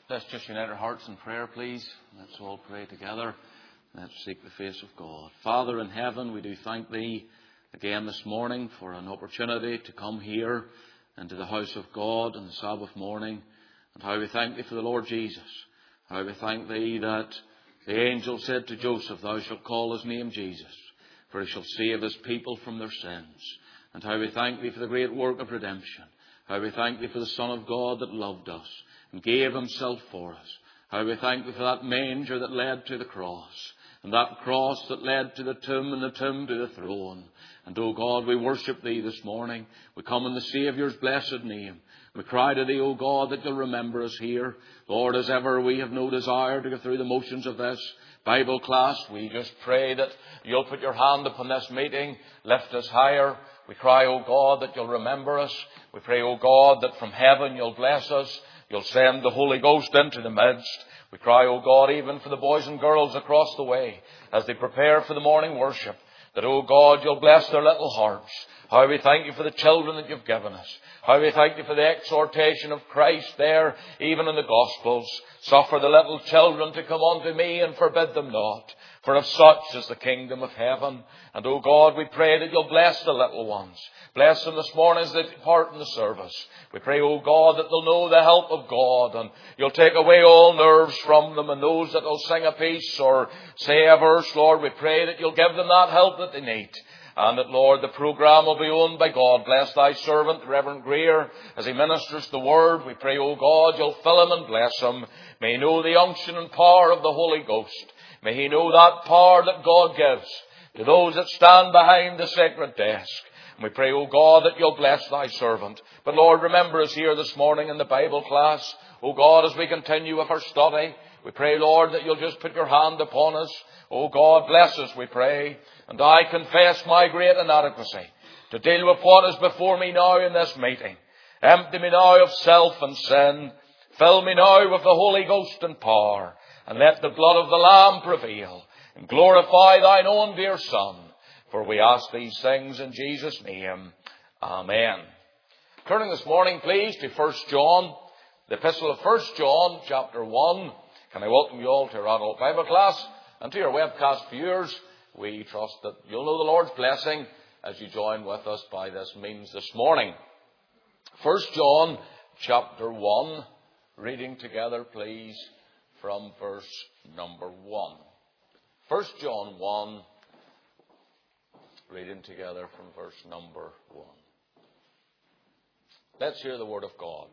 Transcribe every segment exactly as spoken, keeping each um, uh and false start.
Let's just unite our hearts in prayer, please. Let's all pray together. Let's seek the face of God. Father in heaven, we do thank Thee again this morning for an opportunity to come here into the house of God on the Sabbath morning. And how we thank Thee for the Lord Jesus. How we thank Thee that the angel said to Joseph, Thou shalt call his name Jesus, for he shall save his people from their sins. And how we thank Thee for the great work of redemption. How we thank Thee for the Son of God that loved us and gave himself for us. How we thank Thee for that manger that led to the cross, and that cross that led to the tomb, and the tomb to the throne. And, O God, we worship Thee this morning. We come in the Saviour's blessed name. We cry to Thee, O God, that You'll remember us here. Lord, as ever we have no desire to go through the motions of this Bible class, we just pray that You'll put Your hand upon this meeting, lift us higher. We cry, O God, that You'll remember us. We pray, O God, that from heaven You'll bless us. You'll send the Holy Ghost into the midst. We cry, O God, even for the boys and girls across the way as they prepare for the morning worship, that, O God, You'll bless their little hearts. How we thank You for the children that You've given us. How we thank You for the exhortation of Christ there, even in the Gospels. Suffer the little children to come unto me and forbid them not, for of such is the kingdom of heaven. And, O God, we pray that You'll bless the little ones. Bless them this morning as they depart in the service. We pray, O God, that they'll know the help of God, and You'll take away all nerves from them, and those that will sing a piece or say a verse, Lord, we pray that You'll give them that help that they need. And that, Lord, the programme will be owned by God. Bless Thy servant, Reverend Greer, as he ministers the word. We pray, O God, You'll fill him and bless him. May he know the unction and power of the Holy Ghost. May he know that power that God gives to those that stand behind the sacred desk. And we pray, O God, that You'll bless Thy servant. But, Lord, remember us here this morning in the Bible class. O God, as we continue with our study, we pray, Lord, that You'll just put Your hand upon us. O God, bless us, we pray. And I confess my great inadequacy to deal with what is before me now in this meeting. Empty me now of self and sin. Fill me now with the Holy Ghost and power. And let the blood of the Lamb prevail. And glorify Thine own dear Son. For we ask these things in Jesus' name. Amen. Turning this morning, please, to First John, the epistle of First John, chapter one. Can I welcome you all to our adult Bible class? And to your webcast viewers, we trust that you'll know the Lord's blessing as you join with us by this means this morning. First John, chapter one, reading together, please, from verse number one. First John one, reading together from verse number one. Let's hear the word of God.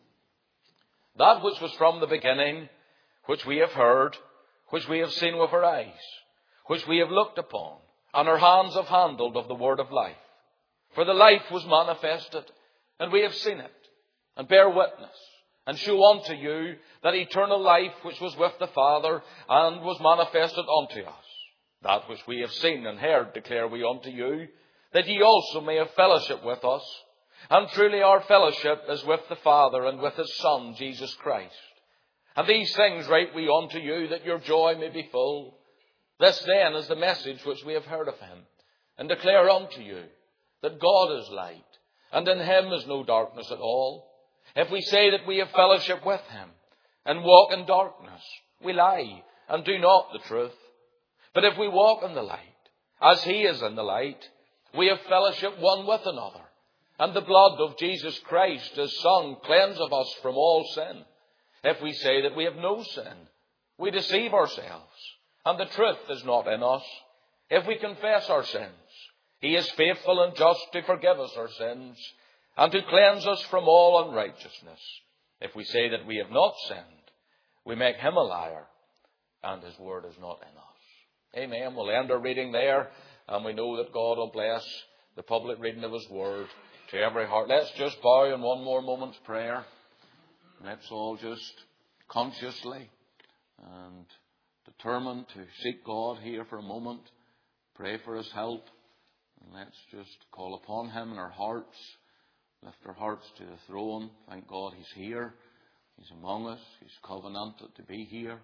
That which was from the beginning, which we have heard, which we have seen with our eyes, which we have looked upon, and our hands have handled of the word of life. For the life was manifested, and we have seen it, and bear witness, and show unto you that eternal life which was with the Father, and was manifested unto us. That which we have seen and heard declare we unto you, that ye also may have fellowship with us. And truly our fellowship is with the Father and with His Son, Jesus Christ. And these things write we unto you, that your joy may be full. This then is the message which we have heard of Him, and declare unto you, that God is light, and in Him is no darkness at all. If we say that we have fellowship with Him, and walk in darkness, we lie, and do not the truth. But if we walk in the light, as He is in the light, we have fellowship one with another. And the blood of Jesus Christ, His Son, cleanseth us from all sin. If we say that we have no sin, we deceive ourselves, and the truth is not in us. If we confess our sins, He is faithful and just to forgive us our sins, and to cleanse us from all unrighteousness. If we say that we have not sinned, we make Him a liar, and His word is not in us. Amen. We'll end our reading there, and we know that God will bless the public reading of His word to every heart. Let's just bow in one more moment's prayer. Let's all just consciously and determined to seek God here for a moment, pray for His help, and let's just call upon Him in our hearts, lift our hearts to the throne. Thank God He's here, He's among us, He's covenanted to be here.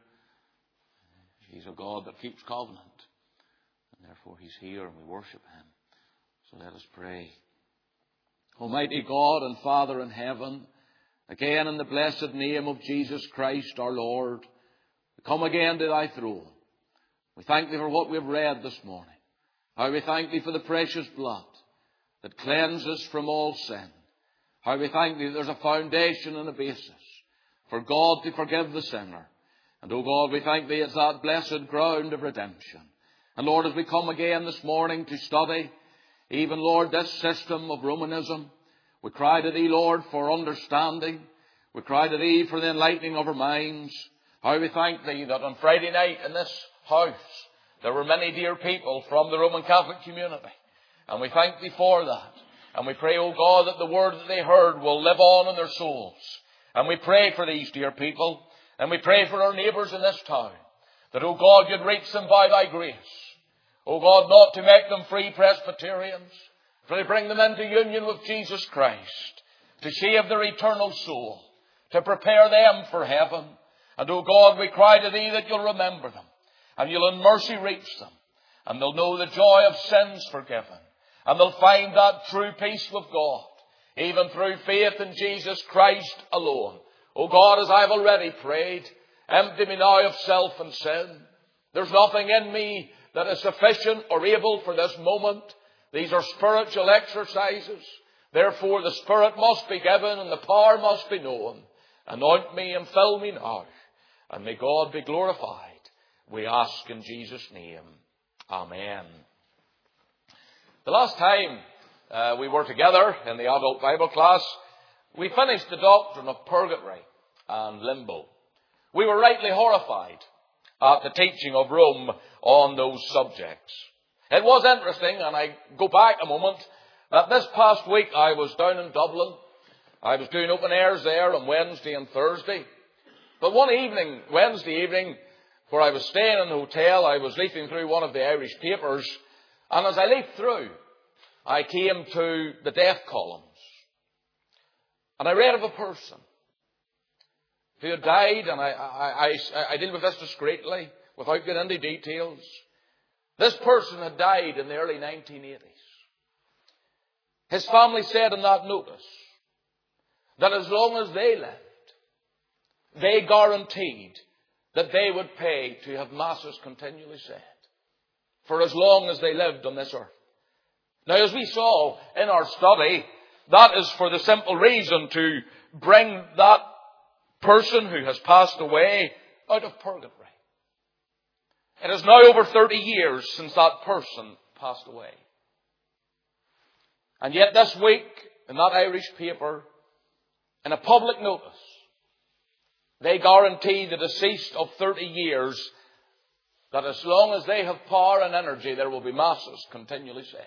He's a God that keeps covenant, and therefore He's here and we worship Him. So let us pray. Almighty God and Father in heaven, Again, in the blessed name of Jesus Christ our Lord, we come again to thy throne. We thank thee for what we have read this morning. How we thank thee for the precious blood that cleanses from all sin. How we thank thee that there's a foundation and a basis for God to forgive the sinner. And, O God, we thank thee it's that blessed ground of redemption. And, Lord, as we come again this morning to study, even, Lord, this system of Romanism, we cry to thee, Lord, for understanding. We cry to thee for the enlightening of our minds. How we thank thee that on Friday night in this house there were many dear people from the Roman Catholic community. And we thank thee for that. And we pray, O God, that the word that they heard will live on in their souls. And we pray for these dear people. And we pray for our neighbours in this town. That, O God, you'd reach them by thy grace. O God, not to make them free Presbyterians, for to bring them into union with Jesus Christ, to save their eternal soul, to prepare them for heaven. And, O God, we cry to thee that you'll remember them, and you'll in mercy reach them, and they'll know the joy of sins forgiven, and they'll find that true peace with God, even through faith in Jesus Christ alone. O God, as I've already prayed, empty me now of self and sin. There's nothing in me that is sufficient or able for this moment. These are spiritual exercises. Therefore the Spirit must be given and the power must be known. Anoint me and fill me now. And may God be glorified. We ask in Jesus' name. Amen. The last time uh, we were together in the adult Bible class, we finished the doctrine of purgatory and limbo. We were rightly horrified at the teaching of Rome on those subjects. It was interesting, and I go back a moment, that this past week I was down in Dublin. I was doing open airs there on Wednesday and Thursday. But one evening, Wednesday evening, where I was staying in a hotel, I was leafing through one of the Irish papers, and as I leafed through, I came to the death columns. And I read of a person who had died, and I, I, I, I deal with this discreetly, without getting into details. This person had died in the early nineteen eighties. His family said in that notice that as long as they lived, they guaranteed that they would pay to have masses continually said for as long as they lived on this earth. Now, as we saw in our study, that is for the simple reason to bring that person who has passed away out of purgatory. It is now over thirty years since that person passed away. And yet this week, in that Irish paper, in a public notice, they guarantee the deceased of thirty years that as long as they have power and energy, there will be masses continually said.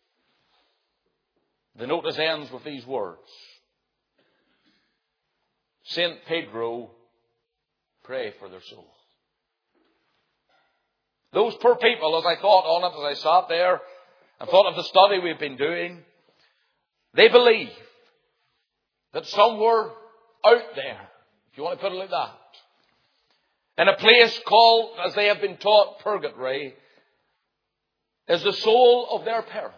The notice ends with these words: Saint Pedro, pray for their soul. Those poor people, as I thought on it, as I sat there and thought of the study we've been doing, they believe that somewhere out there, if you want to put it like that, in a place called, as they have been taught, purgatory, is the soul of their parent,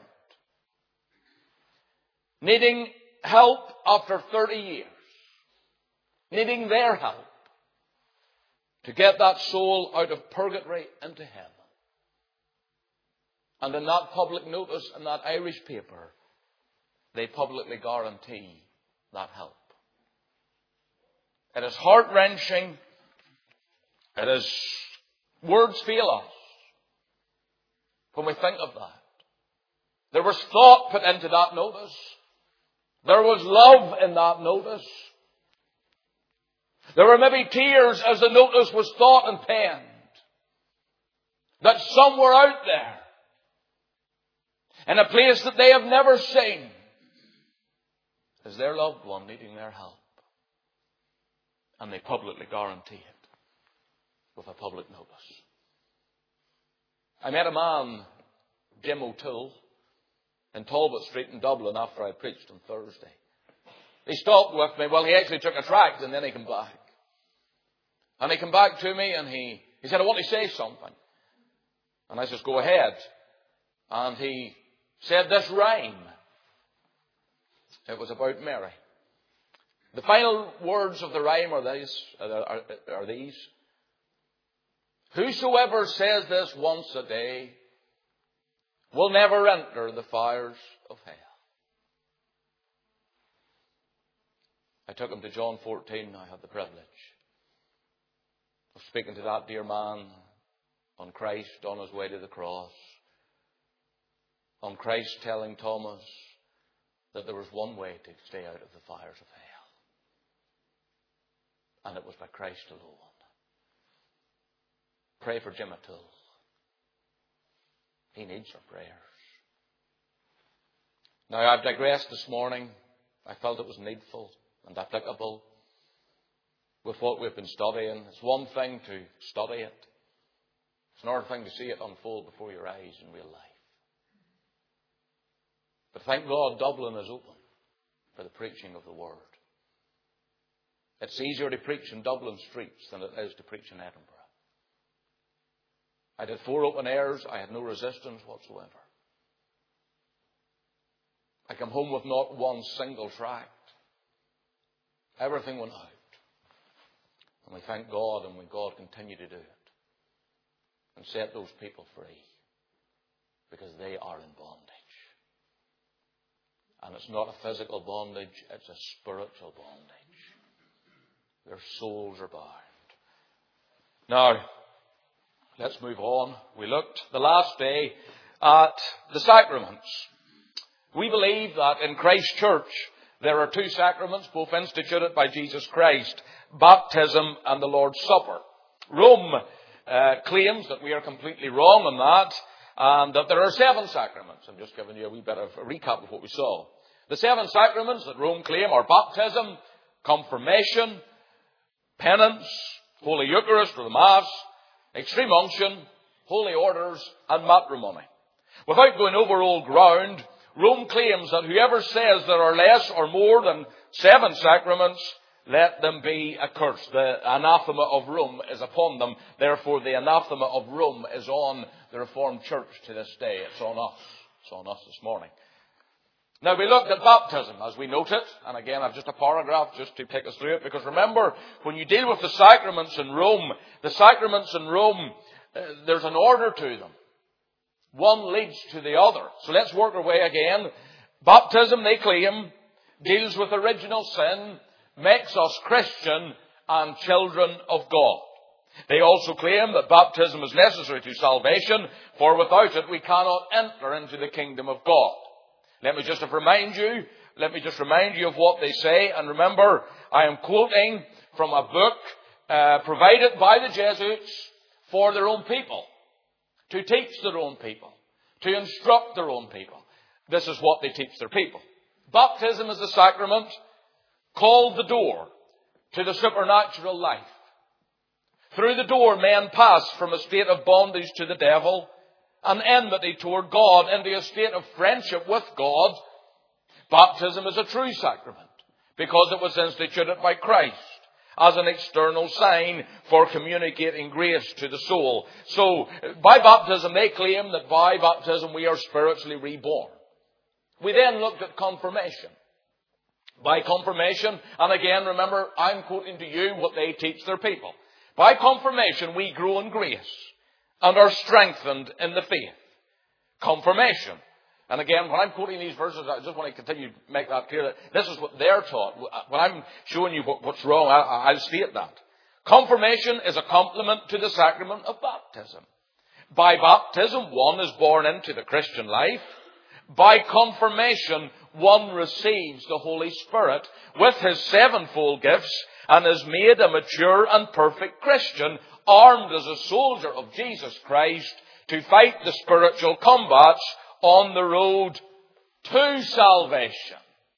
needing help after thirty years, needing their help to get that soul out of purgatory into heaven. And in that public notice, in that Irish paper, they publicly guarantee that help. It is heart-wrenching. It is, words fail us when we think of that. There was thought put into that notice. There was love in that notice. There were maybe tears as the notice was thought and penned. That somewhere out there, in a place that they have never seen, is their loved one needing their help. And they publicly guarantee it with a public notice. I met a man, Jim O'Toole, in Talbot Street in Dublin after I preached on Thursday. He stopped with me. Well, he actually took a tract and then he came back. And he came back to me and he, he said, I want to say something. And I said, go ahead. And he said this rhyme. It was about Mary. The final words of the rhyme are these, are, are these. Whosoever says this once a day will never enter the fires of hell. I took him to John fourteen. I had the privilege of speaking to that dear man on Christ on his way to the cross. On Christ telling Thomas that there was one way to stay out of the fires of hell. And it was by Christ alone. Pray for Jim O'Toole. He needs our prayers. Now, I've digressed this morning. I felt it was needful and applicable with what we've been studying. It's one thing to study it. It's another thing to see it unfold before your eyes in real life. But thank God Dublin is open for the preaching of the Word. It's easier to preach in Dublin streets than it is to preach in Edinburgh. I did four open airs. I had no resistance whatsoever. I came home with not one single tract. Everything went out. And we thank God, and may God continue to do it. And set those people free. Because they are in bondage. And it's not a physical bondage, it's a spiritual bondage. Their souls are bound. Now, let's move on. We looked the last day at the sacraments. We believe that in Christ's church there are two sacraments, both instituted by Jesus Christ, baptism and the Lord's Supper. Rome uh, claims that we are completely wrong on that, and that there are seven sacraments. I'm just giving you a wee bit of a recap of what we saw. The seven sacraments that Rome claim are baptism, confirmation, penance, Holy Eucharist or the Mass, extreme unction, holy orders, and matrimony. Without going over old ground, Rome claims that whoever says there are less or more than seven sacraments, let them be accursed. The anathema of Rome is upon them. Therefore, the anathema of Rome is on the Reformed Church to this day. It's on us. It's on us this morning. Now, we looked at baptism, as we noted. And again, I've just a paragraph just to take us through it. Because remember, when you deal with the sacraments in Rome, the sacraments in Rome, uh, there's an order to them. One leads to the other. So let's work our way again. Baptism, they claim, deals with original sin, makes us Christian and children of God. They also claim that baptism is necessary to salvation, for without it we cannot enter into the kingdom of God. Let me just remind you, let me just remind you of what they say. And remember, I am quoting from a book uh, provided by the Jesuits for their own people, to teach their own people, to instruct their own people. This is what they teach their people. Baptism is a sacrament called the door to the supernatural life. Through the door, men pass from a state of bondage to the devil and enmity toward God into a state of friendship with God. Baptism is a true sacrament because it was instituted by Christ as an external sign for communicating grace to the soul. So, by baptism, they claim that by baptism we are spiritually reborn. We then looked at confirmation. By confirmation, and again, remember, I'm quoting to you what they teach their people. By confirmation, we grow in grace and are strengthened in the faith. Confirmation. And again, when I'm quoting these verses, I just want to continue to make that clear that this is what they're taught. When I'm showing you what, what's wrong, I, I'll state that. Confirmation is a complement to the sacrament of baptism. By baptism, one is born into the Christian life. By confirmation, one receives the Holy Spirit with his sevenfold gifts and is made a mature and perfect Christian, armed as a soldier of Jesus Christ to fight the spiritual combats on the road to salvation.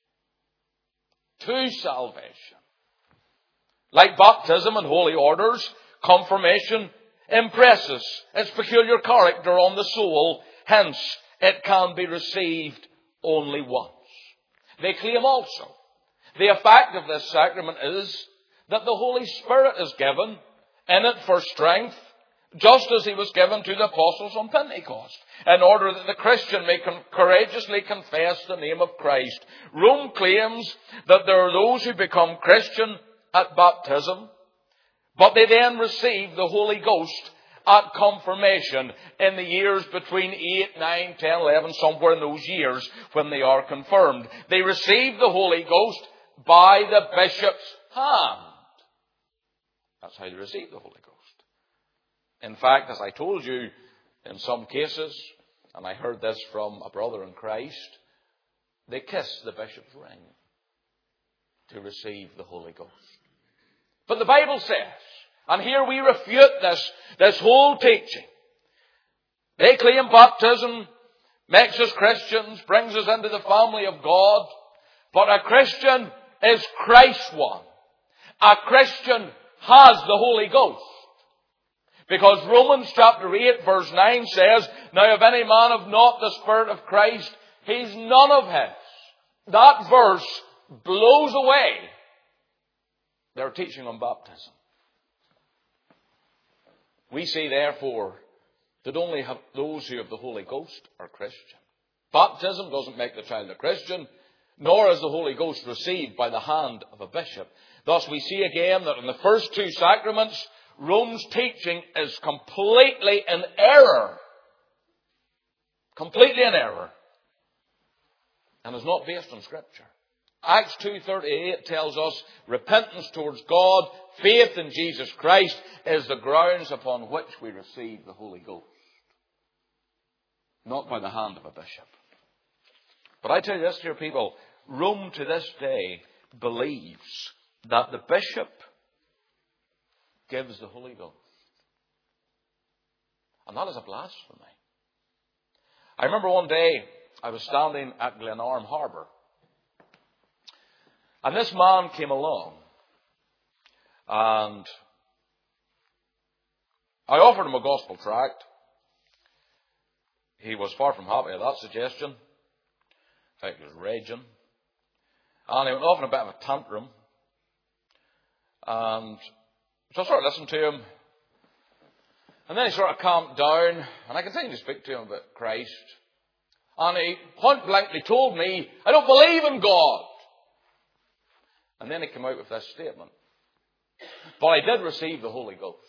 To salvation. Like baptism and holy orders, confirmation impresses its peculiar character on the soul. Hence, it can be received only once. They claim also the effect of this sacrament is that the Holy Spirit is given in it for strength, just as he was given to the apostles on Pentecost, in order that the Christian may con- courageously confess the name of Christ. Rome claims that there are those who become Christian at baptism, but they then receive the Holy Ghost at confirmation in the years between eight, nine, ten, eleven, somewhere in those years when they are confirmed. They receive the Holy Ghost by the bishop's hand. That's how they receive the Holy Ghost. In fact, as I told you, in some cases, and I heard this from a brother in Christ, they kiss the bishop's ring to receive the Holy Ghost. But the Bible says, and here we refute this, this whole teaching. They claim baptism makes us Christians, brings us into the family of God. But a Christian is Christ's one. A Christian has the Holy Ghost. Because Romans chapter eight verse nine says, now if any man have not the Spirit of Christ, he's none of his. That verse blows away their teaching on baptism. We say therefore that only have those who have the Holy Ghost are Christian. Baptism doesn't make the child a Christian, nor is the Holy Ghost received by the hand of a bishop. Thus we see again that in the first two sacraments, Rome's teaching is completely in error. Completely in error. And is not based on Scripture. Acts two thirty-eight tells us repentance towards God, faith in Jesus Christ is the grounds upon which we receive the Holy Ghost. Not by the hand of a bishop. But I tell you this, dear people, Rome to this day believes that the bishop gives the Holy Ghost. And that is a blasphemy. I remember one day I was standing at Glenarm Harbour. And this man came along. And I offered him a gospel tract. He was far from happy at that suggestion. In fact, he was raging. And he went off in a bit of a tantrum. And so I sort of listened to him. And then he sort of calmed down. And I continued to speak to him about Christ. And he point blankly told me, I don't believe in God. And then he came out with this statement. But I did receive the Holy Ghost.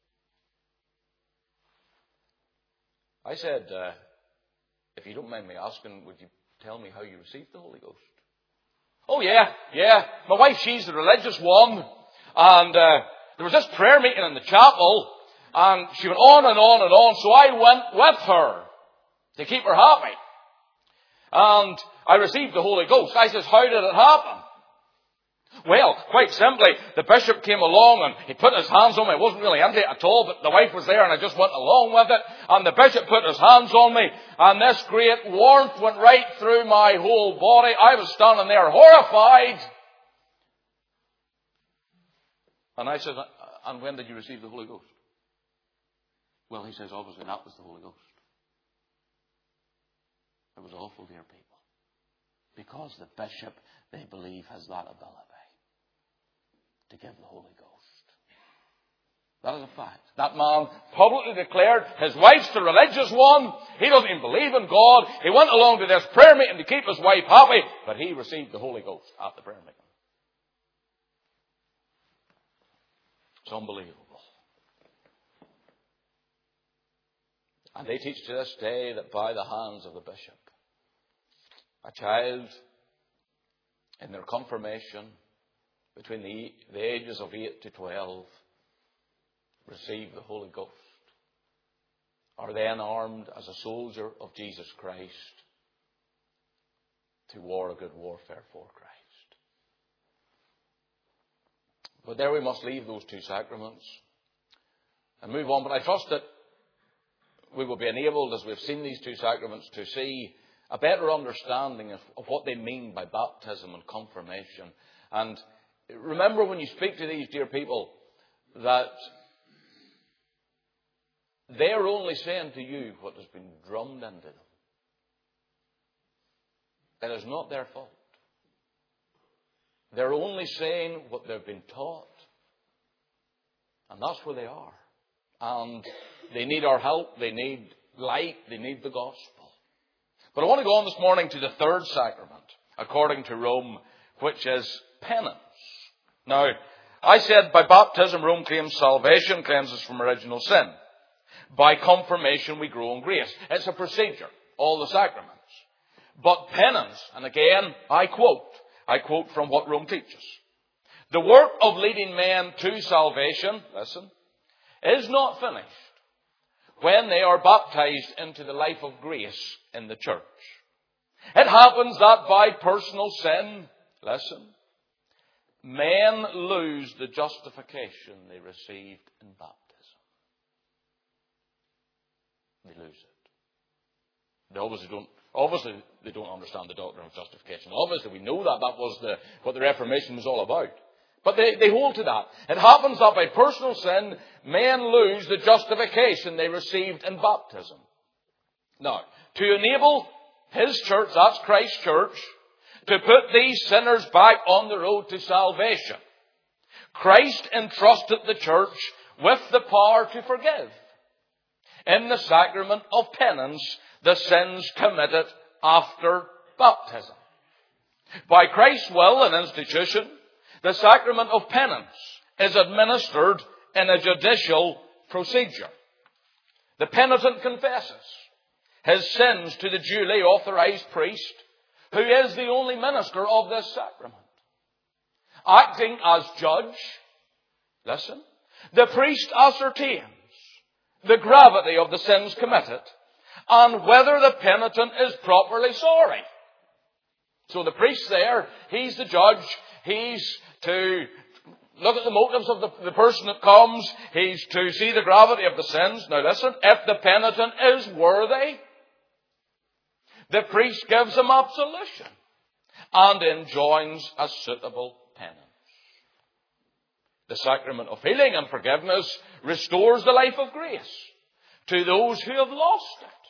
I said, uh, if you don't mind me asking, would you tell me how you received the Holy Ghost? Oh yeah, yeah. My wife, she's the religious one. And uh, there was this prayer meeting in the chapel. And she went on and on and on. So I went with her to keep her happy. And I received the Holy Ghost. I says, how did it happen? Well, quite simply, the bishop came along and he put his hands on me. I wasn't really into it at all, but the wife was there and I just went along with it. And the bishop put his hands on me and this great warmth went right through my whole body. I was standing there horrified. And I said, and when did you receive the Holy Ghost? Well, he says, obviously that was the Holy Ghost. It was awful, dear people. Because the bishop, they believe, has that ability to give the Holy Ghost. That is a fact. That man publicly declared his wife's the religious one. He doesn't even believe in God. He went along to this prayer meeting to keep his wife happy, but he received the Holy Ghost at the prayer meeting. It's unbelievable. And they teach to this day that by the hands of the bishop, a child in their confirmation between the, the ages of eight to twelve receive the Holy Ghost, are then armed as a soldier of Jesus Christ to war a good warfare for Christ. But there we must leave those two sacraments and move on. But I trust that we will be enabled, as we've seen these two sacraments, to see a better understanding of, of what they mean by baptism and confirmation. And remember, when you speak to these dear people, that they're only saying to you what has been drummed into them. It is not their fault. They're only saying what they've been taught. And that's where they are. And they need our help. They need light. They need the gospel. But I want to go on this morning to the third sacrament, according to Rome, which is penance. Now, I said by baptism, Rome claims salvation, cleanses from original sin. By confirmation, we grow in grace. It's a procedure, all the sacraments. But penance, and again, I quote, I quote from what Rome teaches. The work of leading men to salvation, listen, is not finished when they are baptized into the life of grace in the church. It happens that by personal sin, listen, men lose the justification they received in baptism. They lose it. They obviously don't, obviously they don't understand the doctrine of justification. Obviously we know that that was the, what the Reformation was all about. But they, they hold to that. It happens that by personal sin, men lose the justification they received in baptism. Now, to enable His church, that's Christ's church, to put these sinners back on the road to salvation, Christ entrusted the church with the power to forgive, in the sacrament of penance, the sins committed after baptism. By Christ's will and institution, the sacrament of penance is administered in a judicial procedure. The penitent confesses his sins to the duly authorized priest, who is the only minister of this sacrament. Acting as judge, listen, the priest ascertains the gravity of the sins committed and whether the penitent is properly sorry. So the priest there, he's the judge, he's to look at the motives of the, the person that comes, he's to see the gravity of the sins. Now listen, if the penitent is worthy, the priest gives him absolution and enjoins a suitable penance. The sacrament of healing and forgiveness restores the life of grace to those who have lost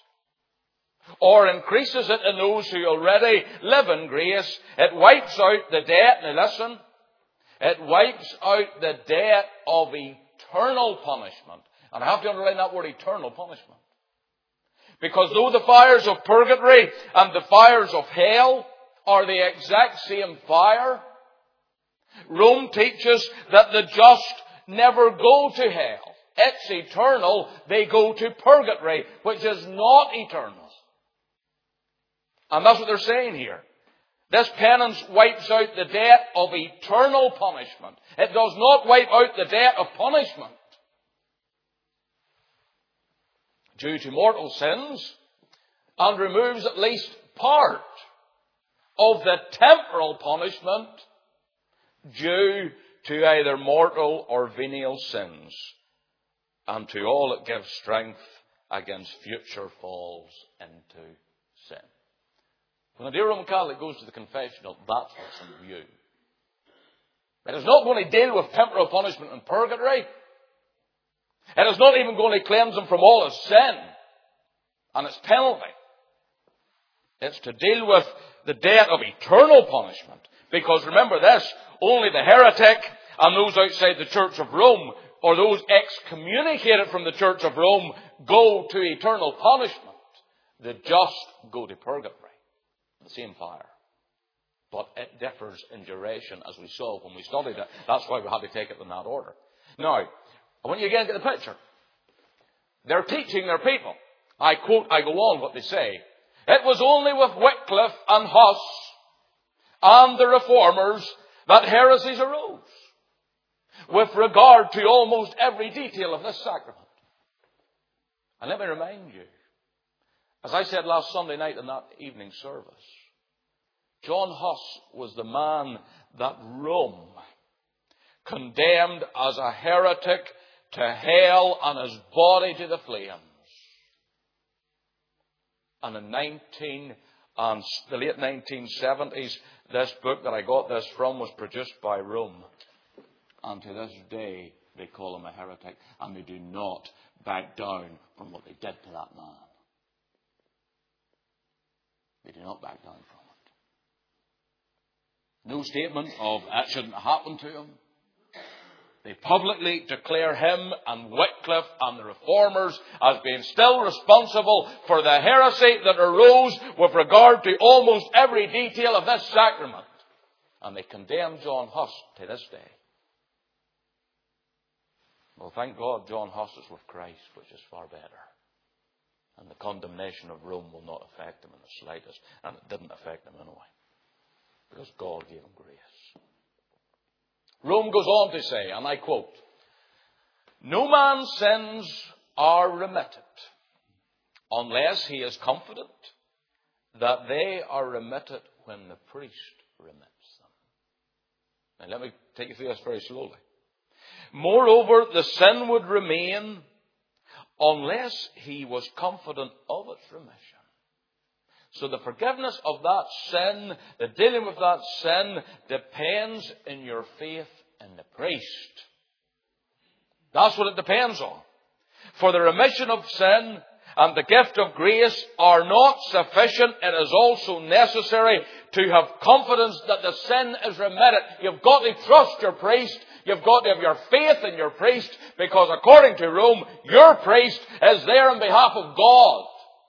it, or increases it in those who already live in grace. It wipes out the debt. Now listen, it wipes out the debt of eternal punishment. And I have to underline that word, eternal punishment. Because though the fires of purgatory and the fires of hell are the exact same fire, Rome teaches that the just never go to hell. It's eternal. They go to purgatory, which is not eternal. And that's what they're saying here. This penance wipes out the debt of eternal punishment. It does not wipe out the debt of punishment due to mortal sins, and removes at least part of the temporal punishment due to either mortal or venial sins. And to all it gives strength against future falls into sin. When a dear Roman Catholic goes to the confessional, that's what's in view. It is not going to deal with temporal punishment and purgatory. It is not even going to cleanse him from all his sin and its penalty. It's to deal with the debt of eternal punishment. Because remember this, only the heretic and those outside the Church of Rome, or those excommunicated from the Church of Rome, go to eternal punishment. The just go to purgatory. The same fire. But it differs in duration, as we saw when we studied it. That's why we had to take it in that order. Now, I want you again to get the picture. They're teaching their people. I quote, I go on what they say. It was only with Wycliffe and Huss and the Reformers that heresies arose, with regard to almost every detail of this sacrament. And let me remind you, as I said last Sunday night in that evening service, John Huss was the man that Rome condemned as a heretic to hell and his body to the flames. And in nineteen, um, the late nineteen seventies, this book that I got this from was produced by Rome. And to this day, they call him a heretic, and they do not back down from what they did to that man. They do not back down from it. No statement of that shouldn't happen to him. They publicly declare him and Wycliffe and the Reformers as being still responsible for the heresy that arose with regard to almost every detail of this sacrament. And they condemn John Huss to this day. Well, thank God John Huss is with Christ, which is far better. And the condemnation of Rome will not affect him in the slightest. And it didn't affect him anyway. Because God gave him grace. Rome goes on to say, and I quote, "No man's sins are remitted unless he is confident that they are remitted when the priest remits them." Now let me take you through this very slowly. Moreover, the sin would remain unless he was confident of its remission. So the forgiveness of that sin, the dealing with that sin, depends in your faith in the priest. That's what it depends on. For the remission of sin and the gift of grace are not sufficient. It is also necessary to have confidence that the sin is remitted. You've got to trust your priest. You've got to have your faith in your priest, because according to Rome, your priest is there on behalf of God.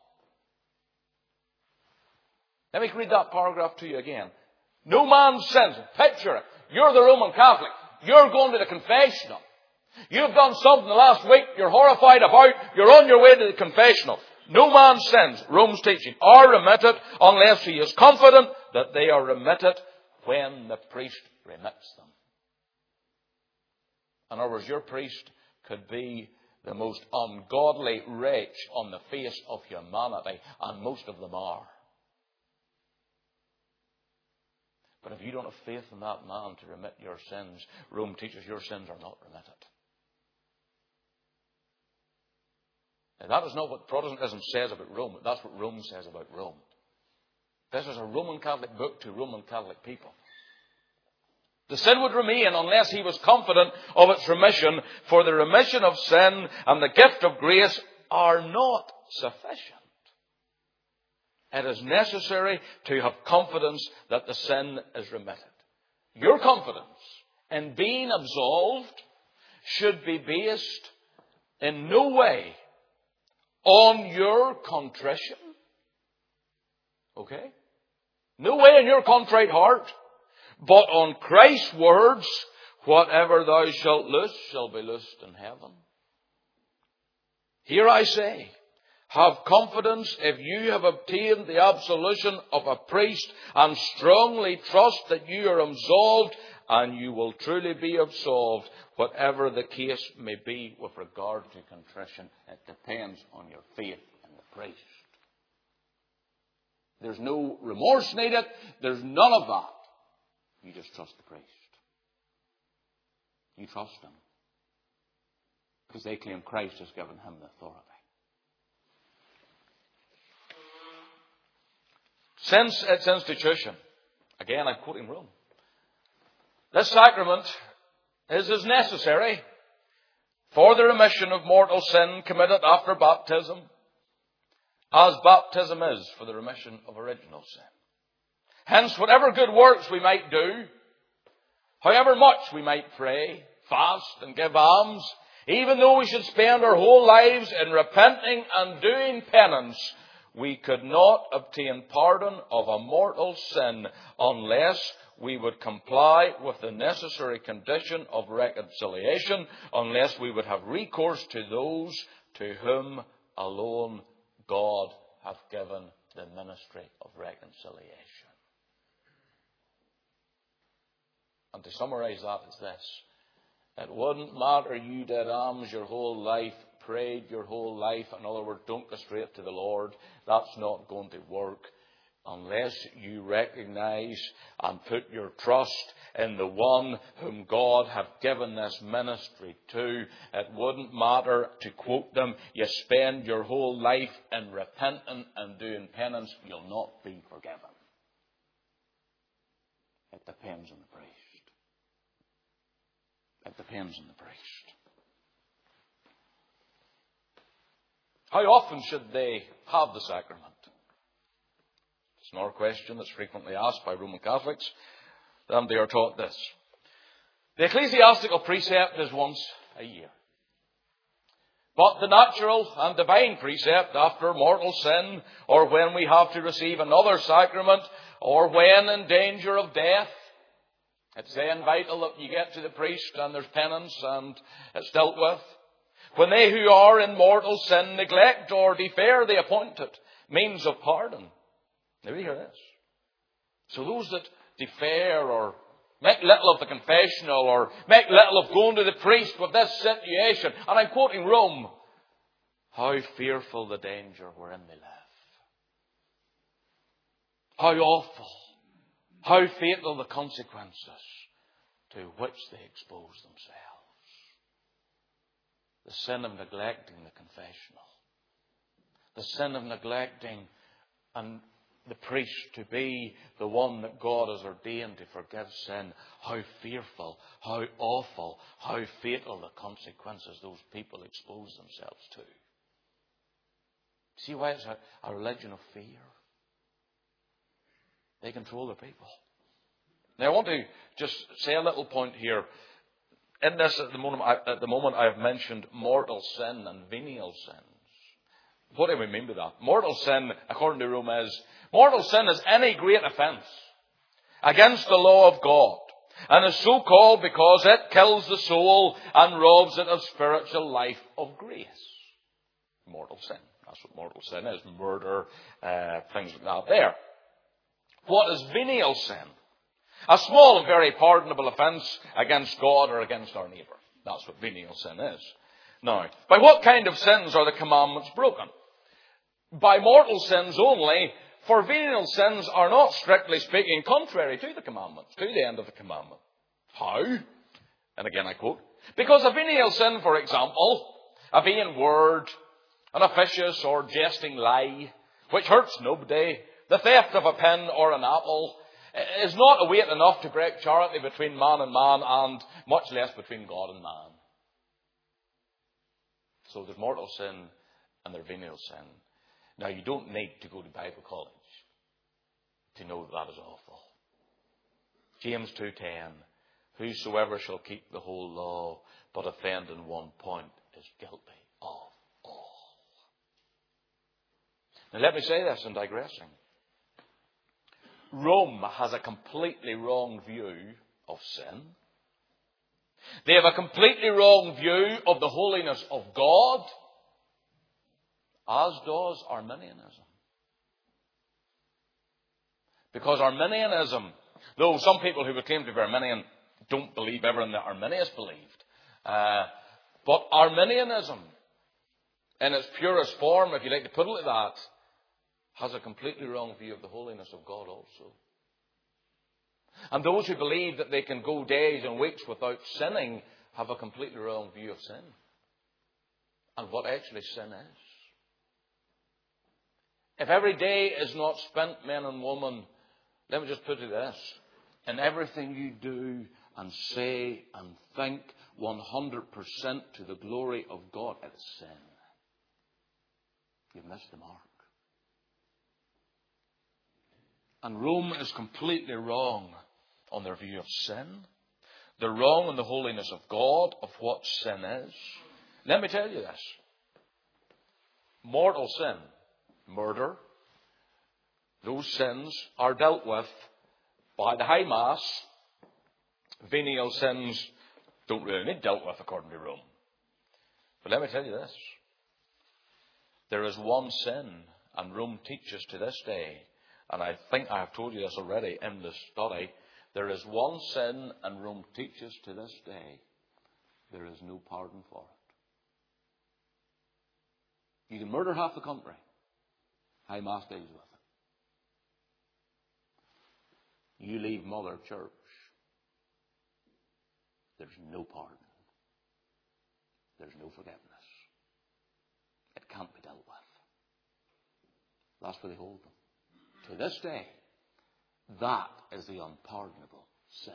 Let me read that paragraph to you again. No man's sins. Picture it. You're the Roman Catholic. You're going to the confessional. You've done something the last week you're horrified about. You're on your way to the confessional. No man's sins, Rome's teaching, are remitted unless he is confident that they are remitted when the priest remits them. In other words, your priest could be the most ungodly wretch on the face of humanity, and most of them are. But if you don't have faith in that man to remit your sins, Rome teaches your sins are not remitted. Now, that is not what Protestantism says about Rome. That's what Rome says about Rome. This is a Roman Catholic book to Roman Catholic people. The sin would remain unless he was confident of its remission, for the remission of sin and the gift of grace are not sufficient. It is necessary to have confidence that the sin is remitted. Your confidence in being absolved should be based in no way on your contrition. Okay? No way in your contrite heart, but on Christ's words, "Whatever thou shalt loose shall be loosed in heaven." Here I say, have confidence if you have obtained the absolution of a priest, and strongly trust that you are absolved, and you will truly be absolved, whatever the case may be with regard to contrition. It depends on your faith in the priest. There's no remorse needed. There's none of that. You just trust the priest. You trust him, because they claim Christ has given him the authority. Since its institution, again I'm quoting Rome, this sacrament is as necessary for the remission of mortal sin committed after baptism as baptism is for the remission of original sin. Hence, whatever good works we might do, however much we might pray, fast and give alms, even though we should spend our whole lives in repenting and doing penance, we could not obtain pardon of a mortal sin unless we would comply with the necessary condition of reconciliation, unless we would have recourse to those to whom alone God hath given the ministry of reconciliation. And to summarize that is this: it wouldn't matter you did alms your whole life, prayed your whole life. In other words, don't go straight to the Lord. That's not going to work unless you recognize and put your trust in the one whom God hath given this ministry to. It wouldn't matter, to quote them, you spend your whole life in repenting and doing penance, you'll not be forgiven. It depends on the priest. It depends on the priest. How often should they have the sacrament? It's another question that's frequently asked by Roman Catholics. And they are taught this: The ecclesiastical precept is once a year. But the natural and divine precept after mortal sin, or when we have to receive another sacrament, or when in danger of death, it's then vital that you get to the priest and there's penance and it's dealt with. When they who are in mortal sin neglect or defer the appointed means of pardon. Now we hear this. So those that defer or make little of the confessional or make little of going to the priest with this situation, and I'm quoting Rome, how fearful the danger wherein they live. How awful, how fatal the consequences to which they expose themselves. The sin of neglecting the confessional. The sin of neglecting and the priest to be the one that God has ordained to forgive sin. How fearful, how awful, how fatal the consequences those people expose themselves to. See why it's a, a religion of fear? They control their people. Now I want to just say a little point here. In this, at the moment, I, at the moment I have mentioned mortal sin and venial sins. What do we mean by that? Mortal sin, according to Rome, is mortal sin is any great offence against the law of God, and is so called because it kills the soul and robs it of spiritual life of grace. Mortal sin. That's what mortal sin is. Murder, uh, things like that there. What is venial sin? A small and very pardonable offence against God or against our neighbour. That's what venial sin is. Now, by what kind of sins are the commandments broken? By mortal sins only, for venial sins are not, strictly speaking, contrary to the commandments, to the end of the commandment. How? And again I quote, because a venial sin, for example, a vain word, an officious or jesting lie, which hurts nobody, the theft of a pin or an apple, is not a weight enough to break charity between man and man, and much less between God and man. So there's mortal sin and there's venial sin. Now you don't need to go to Bible college to know that that is awful. James two ten, whosoever shall keep the whole law but offend in one point is guilty of all. Now let me say this in digressing. Rome has a completely wrong view of sin. They have a completely wrong view of the holiness of God, as does Arminianism. Because Arminianism, though some people who would claim to be Arminian don't believe everything that Arminius believed, uh, but Arminianism, in its purest form, if you like to put it like that, has a completely wrong view of the holiness of God also. And those who believe that they can go days and weeks without sinning have a completely wrong view of sin and what actually sin is. If every day is not spent, men and women, let me just put it this, in everything you do and say and think one hundred percent to the glory of God, it is sin. You've missed the mark. And Rome is completely wrong on their view of sin. They're wrong on the holiness of God, of what sin is. Let me tell you this. Mortal sin, murder, those sins are dealt with by the High Mass. Venial sins don't really need dealt with according to Rome. But let me tell you this. There is one sin, and Rome teaches to this day, and I think I have told you this already in this study, there is one sin, and Rome teaches to this day, there is no pardon for it. You can murder half the country. High Mass deals with it. You leave Mother Church, there's no pardon. There's no forgiveness. It can't be dealt with. That's where they hold them. To this day, that is the unpardonable sin.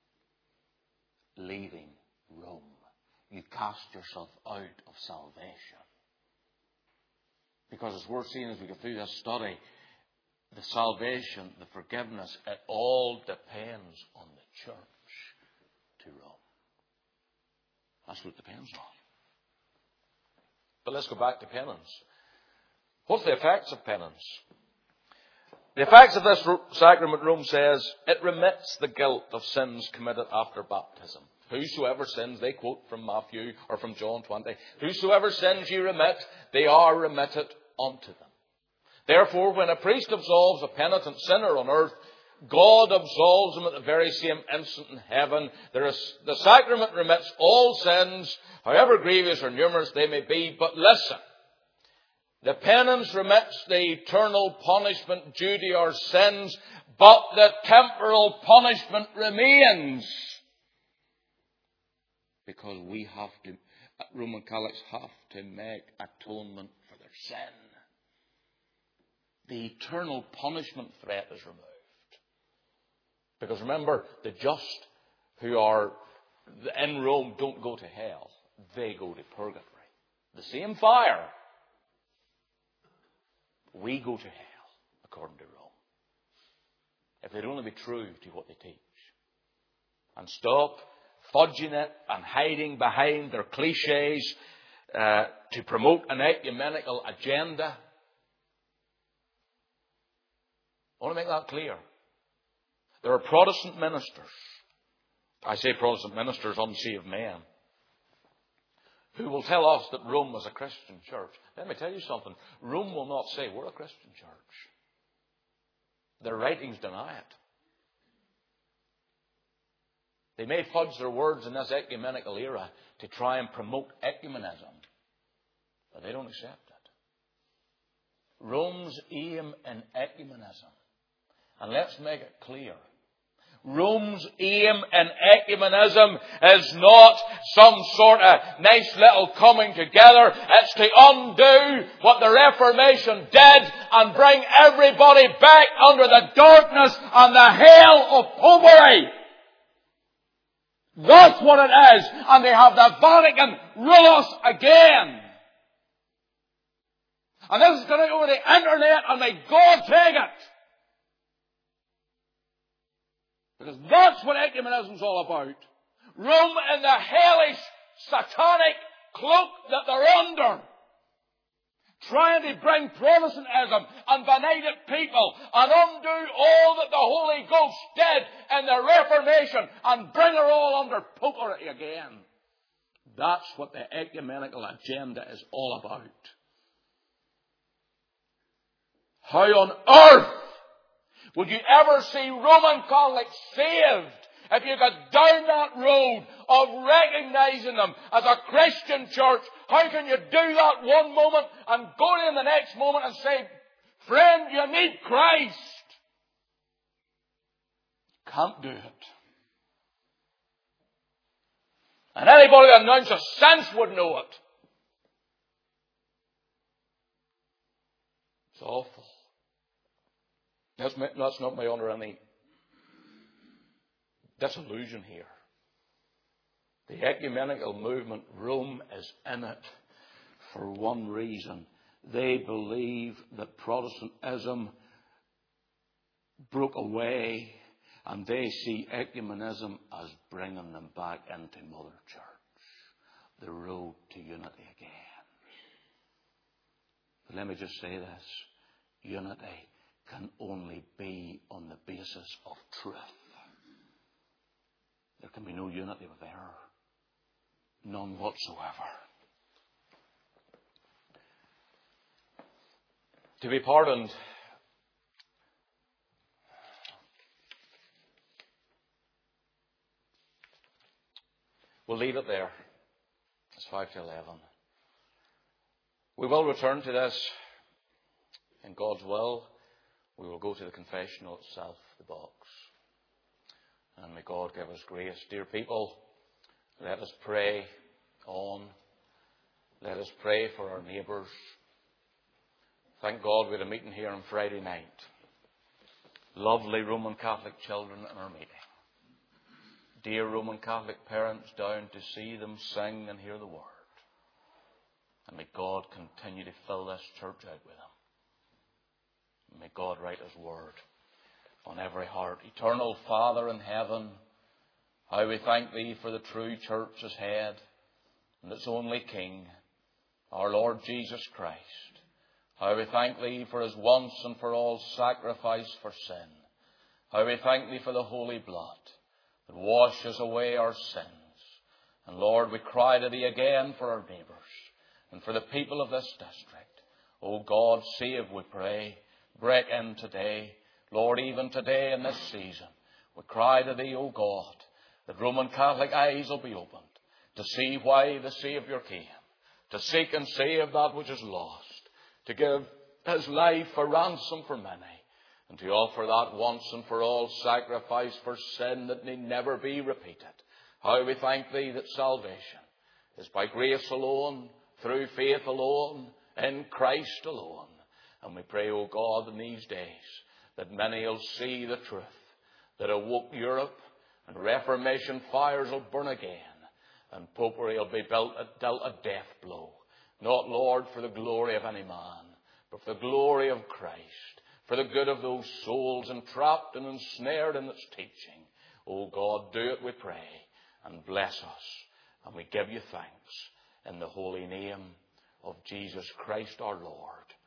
Leaving Rome. You cast yourself out of salvation. Because as we're seeing as we go through this study, the salvation, the forgiveness, it all depends on the church to Rome. That's what it depends on. But let's go back to penance. What's the effects of penance? The effects of this sacrament, Rome says, it remits the guilt of sins committed after baptism. Whosoever sins, they quote from Matthew or from John twenty, whosoever sins you remit, they are remitted unto them. Therefore, when a priest absolves a penitent sinner on earth, God absolves him at the very same instant in heaven. There is, the sacrament remits all sins, however grievous or numerous they may be. But listen, the penance remits the eternal punishment due to our sins, but the temporal punishment remains. Because we have to, Roman Catholics have to make atonement for their sin. The eternal punishment threat is removed. Because remember, the just who are in Rome don't go to hell. They go to purgatory. The same fire. We go to hell, according to Rome. If they'd only be true to what they teach. And stop fudging it and hiding behind their cliches uh, to promote an ecumenical agenda. I want to make that clear. There are Protestant ministers, I say Protestant ministers, unsaved men, who will tell us that Rome was a Christian church. Let me tell you something. Rome will not say we're a Christian church. Their writings deny it. They may fudge their words in this ecumenical era to try and promote ecumenism, but they don't accept it. Rome's aim in ecumenism, and let's make it clear, Rome's aim in ecumenism is not some sort of nice little coming together. It's to undo what the Reformation did and bring everybody back under the darkness and the hell of popery. That's what it is. And they have the Vatican rule us again. And this is going out over the internet, and may God take it. Because that's what ecumenism is all about. Rome in the hellish, satanic cloak that they're under. Trying to bring Protestantism and benighted people and undo all that the Holy Ghost did in the Reformation and bring her all under popery again. That's what the ecumenical agenda is all about. How on earth would you ever see Roman Catholics saved if you got down that road of recognizing them as a Christian church? How can you do that one moment and go in the next moment and say, friend, you need Christ? Can't do it. And anybody that announces sense would know it. It's awful. That's, my, that's not my under any disillusion here. The ecumenical movement, Rome is in it for one reason. They believe that Protestantism broke away, and they see ecumenism as bringing them back into Mother Church, the road to unity again. But let me just say this. Unity can only be on the basis of truth. There can be no unity with error. None whatsoever. To be pardoned we'll leave it there. It's five to eleven. We will return to this in God's will. We will go to the confessional itself, the box. And may God give us grace. Dear people, let us pray on. Let us pray for our neighbours. Thank God we had a meeting here on Friday night. Lovely Roman Catholic children in our meeting. Dear Roman Catholic parents down to see them sing and hear the word. And may God continue to fill this church out with them. May God write His word on every heart. Eternal Father in heaven, how we thank Thee for the true church as head. and its only King, our Lord Jesus Christ. How we thank Thee for His once and for all sacrifice for sin. How we thank Thee for the holy blood that washes away our sins. And Lord, we cry to Thee again for our neighbours and for the people of this district. O God, save, we pray. Break in today. Lord, even today in this season, we cry to Thee, O God, that Roman Catholic eyes will be opened to see why the Saviour came, to seek and save that which is lost, to give His life a ransom for many, and to offer that once and for all sacrifice for sin that need never be repeated. How we thank Thee that salvation is by grace alone, through faith alone, in Christ alone. And we pray, O God, in these days that many will see the truth, that a woke Europe and Reformation fires will burn again, and Popery will be built, dealt a death blow. Not, Lord, for the glory of any man, but for the glory of Christ, for the good of those souls entrapped and ensnared in its teaching. O God, do it, we pray, and bless us. And we give You thanks in the holy name of Jesus Christ our Lord.